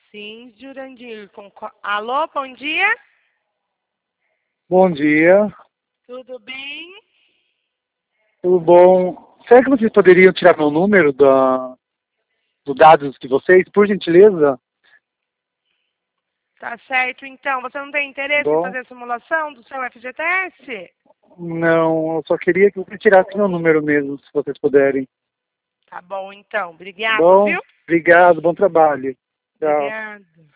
Sim, Jurandir. Alô, bom dia? Bom dia, Tudo bem? tudo bom? Será que vocês poderiam tirar meu número dos dados de vocês, por gentileza? Tá certo, então. Você não tem interesse em Bom, fazer a simulação do seu FGTS? não, eu só queria que vocês tirassem meu número mesmo, se vocês puderem. Tá bom, então. Tá Obrigado, bom? viu? Obrigado, bom trabalho. Tchau. Obrigado.